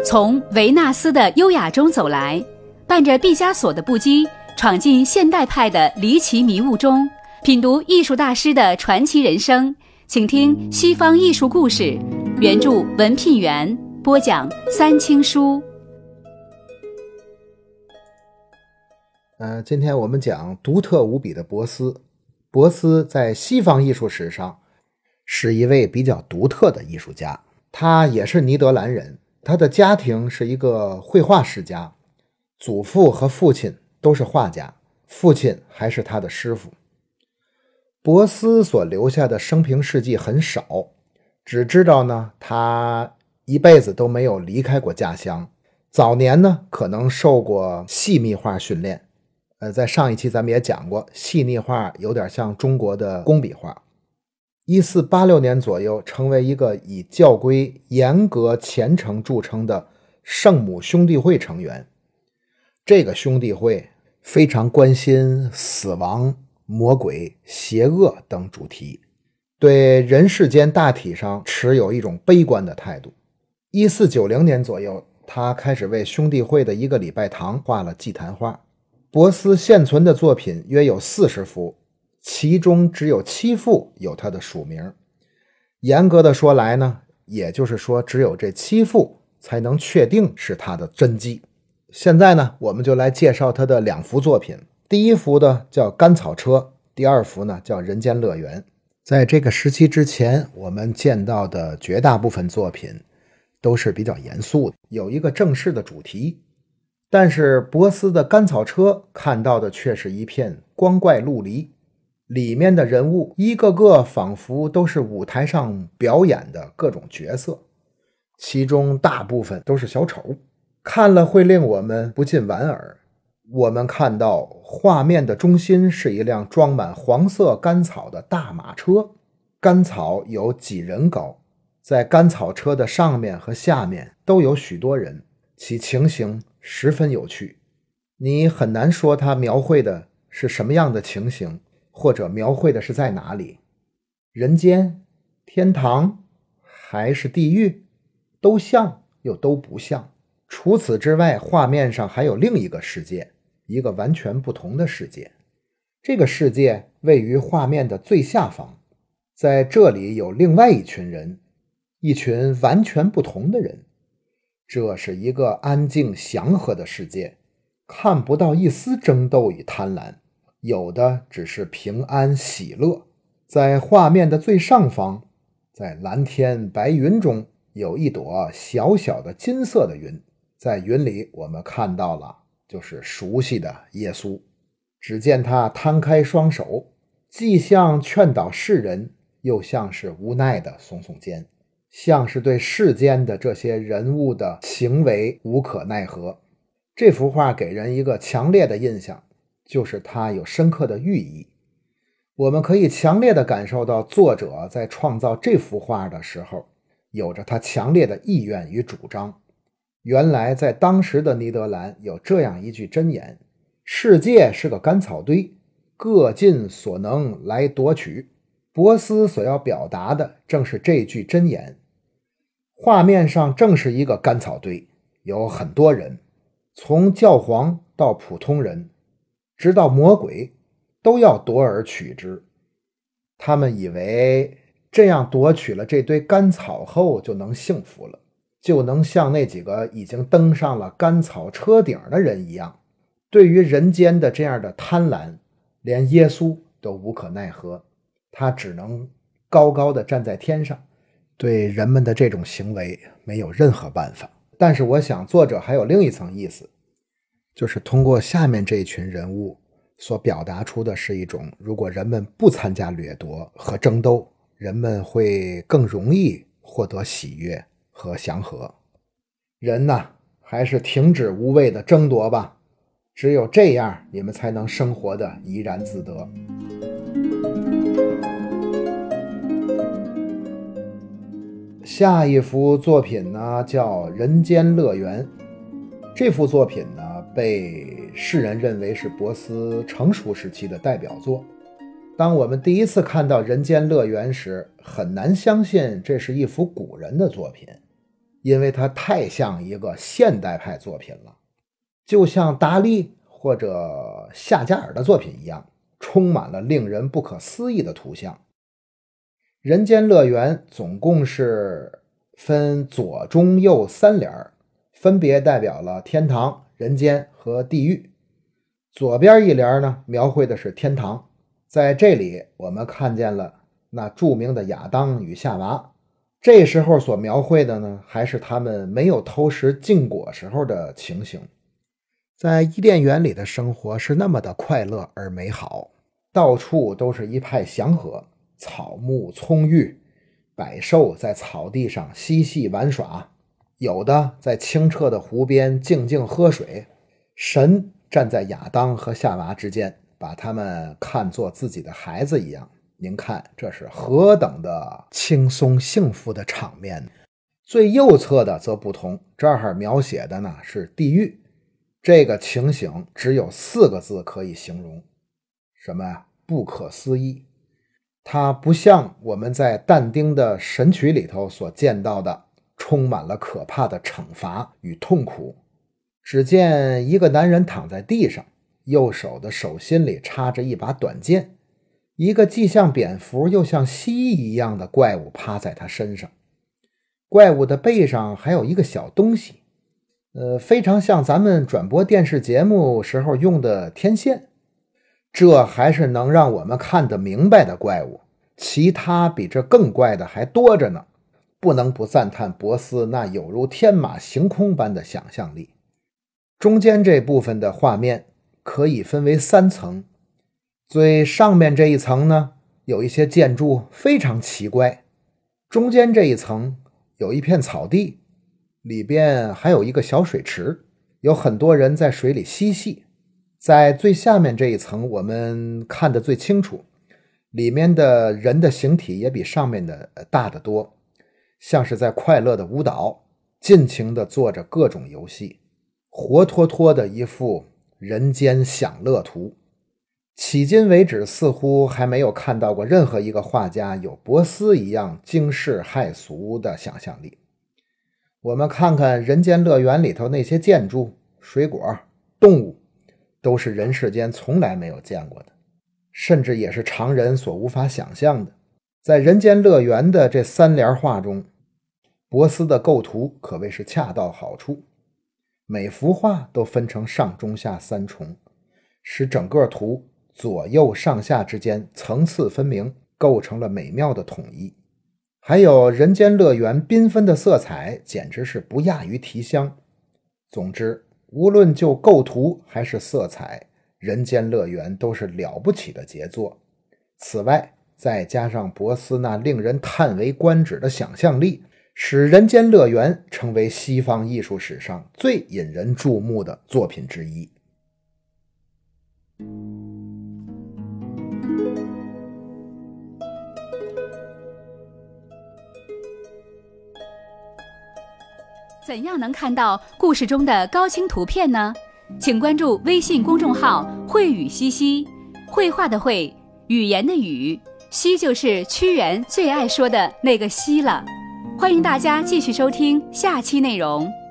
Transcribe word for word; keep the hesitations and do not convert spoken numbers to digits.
从维纳斯的优雅中走来，伴着毕加索的不羁，闯进现代派的离奇迷雾中，品读艺术大师的传奇人生。请听西方艺术故事，原著文聘元，播讲三清书。 呃，今天我们讲独特无比的博斯。博斯在西方艺术史上是一位比较独特的艺术家，他也是尼德兰人，他的家庭是一个绘画世家，祖父和父亲都是画家，父亲还是他的师傅。博斯所留下的生平事迹很少，只知道呢，他一辈子都没有离开过家乡。早年呢，可能受过细密画训练。呃，在上一期咱们也讲过，细腻画有点像中国的工笔画。一四八六年左右，成为一个以教规严格虔诚著称的圣母兄弟会成员。这个兄弟会非常关心死亡、魔鬼、邪恶等主题，对人世间大体上持有一种悲观的态度。一四九零年左右，他开始为兄弟会的一个礼拜堂画了祭坛画。博斯现存的作品约有四十幅，其中只有七幅有他的署名。严格的说来呢，也就是说只有这七幅才能确定是他的真迹。现在呢，我们就来介绍他的两幅作品。第一幅呢叫甘草车，第二幅呢叫人间乐园。在这个时期之前，我们见到的绝大部分作品都是比较严肃的，有一个正式的主题。但是博斯的甘草车看到的却是一片光怪陆离，里面的人物一个个仿佛都是舞台上表演的各种角色，其中大部分都是小丑，看了会令我们不禁莞尔。我们看到画面的中心是一辆装满黄色甘草的大马车，甘草有几人高，在甘草车的上面和下面都有许多人，其情形十分有趣，你很难说它描绘的是什么样的情形，或者描绘的是在哪里，人间、天堂还是地狱，都像又都不像。除此之外，画面上还有另一个世界，一个完全不同的世界。这个世界位于画面的最下方，在这里有另外一群人，一群完全不同的人。这是一个安静祥和的世界，看不到一丝争斗与贪婪，有的只是平安喜乐。在画面的最上方，在蓝天白云中，有一朵小小的金色的云，在云里我们看到了就是熟悉的耶稣。只见他摊开双手，既像劝导世人，又像是无奈的耸耸肩，像是对世间的这些人物的行为无可奈何。这幅画给人一个强烈的印象，就是它有深刻的寓意。我们可以强烈地感受到作者在创造这幅画的时候，有着他强烈的意愿与主张。原来在当时的尼德兰有这样一句箴言：世界是个干草堆，各尽所能来夺取。博斯所要表达的正是这句箴言。画面上正是一个干草堆，有很多人，从教皇到普通人，直到魔鬼，都要夺而取之。他们以为这样夺取了这堆干草后就能幸福了，就能像那几个已经登上了甘草车顶的人一样。对于人间的这样的贪婪，连耶稣都无可奈何，他只能高高的站在天上，对人们的这种行为没有任何办法。但是我想作者还有另一层意思，就是通过下面这一群人物所表达出的是一种，如果人们不参加掠夺和争斗，人们会更容易获得喜悦和祥和。人呐，还是停止无谓的争夺吧，只有这样你们才能生活的怡然自得。下一幅作品呢叫人间乐园。这幅作品呢被世人认为是博斯成熟时期的代表作。当我们第一次看到人间乐园时，很难相信这是一幅古人的作品。 因为它太像一个现代派作品了，就像达利或者夏加尔的作品一样，充满了令人不可思议的图像。人间乐园总共是分左中右三联，分别代表了天堂、人间和地狱。左边一联呢，描绘的是天堂，在这里我们看见了那著名的亚当与夏娃，这时候所描绘的呢，还是他们没有偷食禁果时候的情形。在伊甸园里的生活是那么的快乐而美好，到处都是一派祥和，草木葱郁，百兽在草地上嬉戏玩耍，有的在清澈的湖边静静喝水，神站在亚当和夏娃之间，把他们看作自己的孩子一样。您看这是何等的轻松幸福的场面。最右侧的则不同，这儿描写的呢是地狱，这个情形只有四个字可以形容，什么呀？不可思议。它不像我们在但丁的神曲里头所见到的充满了可怕的惩罚与痛苦。只见一个男人躺在地上，右手的手心里插着一把短剑，一个既像蝙蝠又像蜥蜴一样的怪物趴在他身上，怪物的背上还有一个小东西，呃，非常像咱们转播电视节目时候用的天线。这还是能让我们看得明白的怪物，其他比这更怪的还多着呢。不能不赞叹博斯那有如天马行空般的想象力。中间这部分的画面可以分为三层，最上面这一层呢，有一些建筑非常奇怪，中间这一层有一片草地，里边还有一个小水池，有很多人在水里嬉戏。在最下面这一层我们看得最清楚，里面的人的形体也比上面的大得多，像是在快乐的舞蹈，尽情地做着各种游戏，活脱脱的一幅人间享乐图。迄今为止似乎还没有看到过任何一个画家有博斯一样惊世骇俗的想象力。我们看看人间乐园里头那些建筑、水果、动物，都是人世间从来没有见过的，甚至也是常人所无法想象的。在人间乐园的这三联画中，博斯的构图可谓是恰到好处，每幅画都分成上中下三重，使整个图左右上下之间层次分明，构成了美妙的统一。还有人间乐园缤纷的色彩简直是不亚于提香。总之无论就构图还是色彩，人间乐园都是了不起的杰作。此外再加上博斯那令人叹为观止的想象力，使人间乐园成为西方艺术史上最引人注目的作品之一。 怎样能看到故事中的高清图片呢？请关注微信公众号绘语西西，绘画的绘，语言的语，西就是屈原最爱说的那个西了。欢迎大家继续收听下期内容。